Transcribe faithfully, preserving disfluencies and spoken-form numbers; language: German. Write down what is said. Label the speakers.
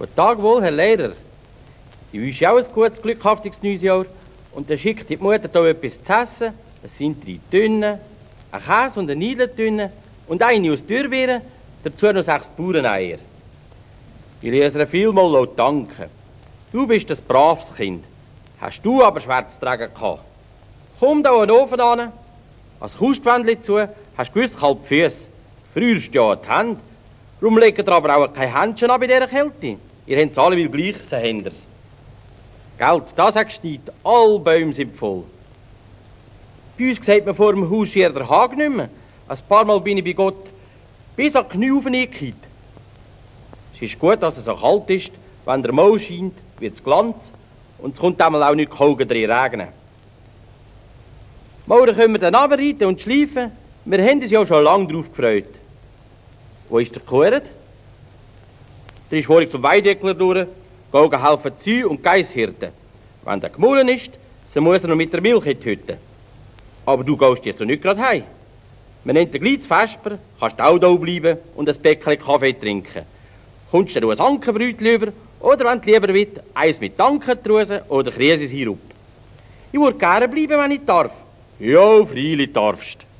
Speaker 1: Guten Tag wohl, Herr Lehrer. Ich wünsche auch ein gutes, glückhaftiges neues Jahr. Und dann schickt die Mutter hier etwas zu essen. Es sind drei Dünnen, ein Käse und eine Niedeltünne und eine aus Dürrbeeren, dazu noch sechs Bauerneier. Ich lese dir vielmal danken. Du bist ein braves Kind. Hast du aber schwer zu tragen gehabt. Komm da an den Ofen an, als Kustwändchen zu, hast du gewiss kalte Füße. Frierst ja die Hände. Warum legt ihr aber auch kein Händchen an bei dieser Kälte? Ihr habt es alle wie gleich, so habt ihr's. Geld, das sagst du nicht. Alle Bäume sind voll. Bei uns sieht man vor dem Haus hier der Hagen nicht mehr. Ein paar Mal bin ich bei Gott bis an die Knie aufgekippt. Es ist gut, dass es so kalt ist. Wenn der Mond scheint, wird es Glanz. Und es kommt einmal auch nicht Kogen drin regnen. Morgen können wir dann runterreiten und schleifen. Wir haben uns ja schon lange darauf gefreut. Wo ist der Kuret? Der ist vorhin zum Weideckler durch, gehen helfen Zü und Geisshirten. Wenn der gemahlen ist, so muss er noch mit der Milch in die Hütte. Aber du gehst jetzt so nicht gerade heim. Wir nehmen gleich das Vesper, kannst auch da bleiben und ein Bäckchen Kaffee trinken. Kommst du ein Ankenbrötchen über, oder wenn du lieber willst, eins mit Ankentruse oder Krisensirup. Ich würde gerne bleiben, wenn ich darf. Ja, freilich darfst.